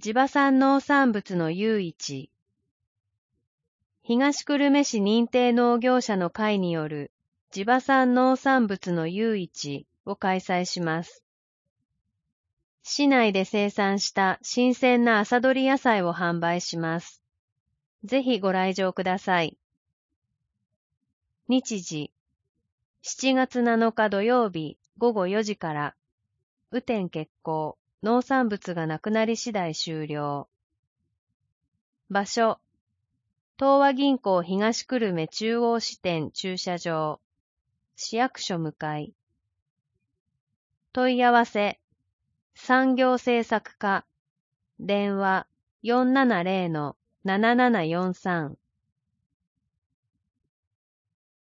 地場産農産物の誘致。東久留米市認定農業者の会による地場産農産物の誘致を開催します。市内で生産した新鮮な朝どり野菜を販売します。ぜひご来場ください。日時、7月7日土曜日午後4時から、雨天決行、農産物がなくなり次第終了。場所、東和銀行東久留米中央支店駐車場、市役所向かい。問い合わせ、産業政策課、電話470-7743